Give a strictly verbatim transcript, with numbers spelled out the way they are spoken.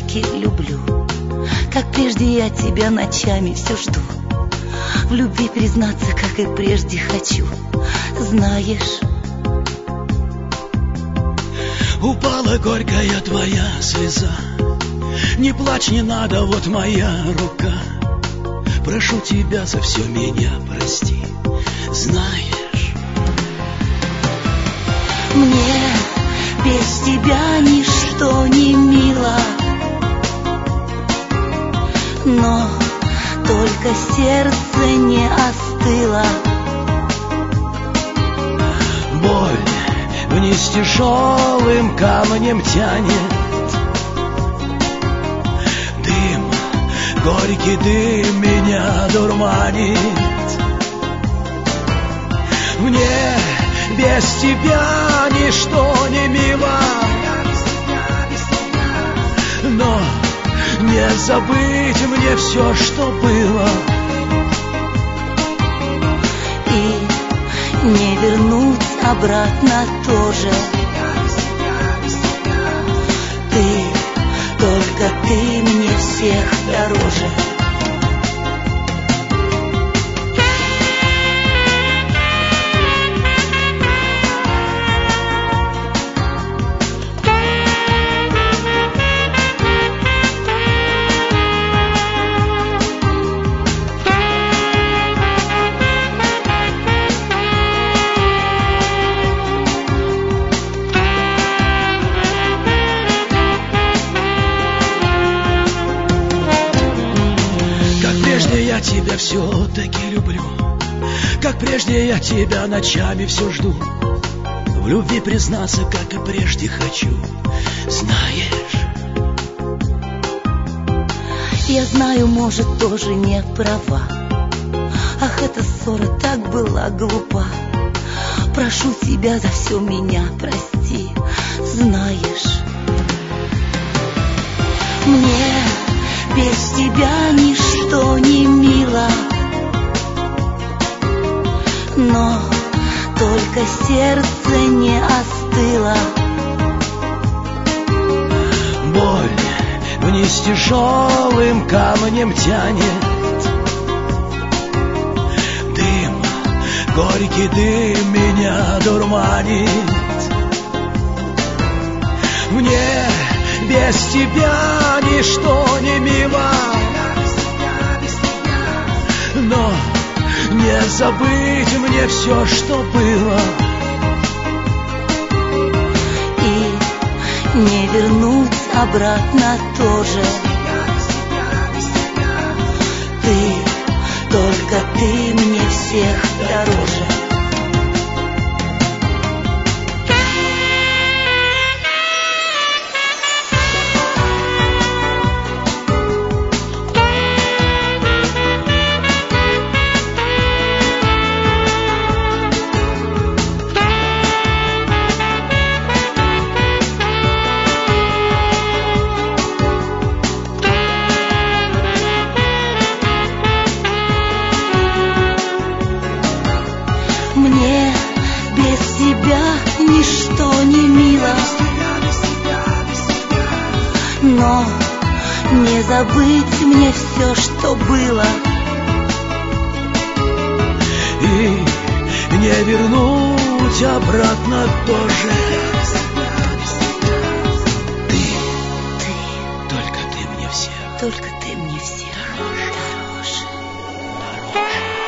все-таки люблю. Как прежде я тебя ночами все жду. В любви признаться, как и прежде хочу. Знаешь, упала горькая твоя слеза. Не плачь, не надо, вот моя рука. Прошу тебя, за все меня прости. Знаешь, мне без тебя ничто не мило, но только сердце не остыло. Боль вниз тяжелым камнем тянет. Дым, горький дым меня дурманит. Мне без тебя ничто не мило, но не забыть мне все, что было, и не вернуть обратно тоже. Ты, только ты мне всех дороже. Я тебя все-таки люблю, как прежде я тебя ночами все жду. В любви признаться, как и прежде хочу. Знаешь, я знаю, может, тоже не права. Ах, эта ссора так была глупа. Прошу тебя, за все меня прости. Знаешь, мне без тебя ничто не мило, но только сердце не остыло. боль вниз тяжелым камнем тянет. Дым, горький дым меня дурманит. Мне без тебя ничто не мило, но не забыть мне все, что было, и не вернуть обратно тоже. Ты, только ты мне всех дороже. Мне без тебя ничто не мило, но не забыть мне все, что было, и не вернуть обратно тоже. Ты, ты, только ты мне всех, только ты мне всех дороже. Дороже.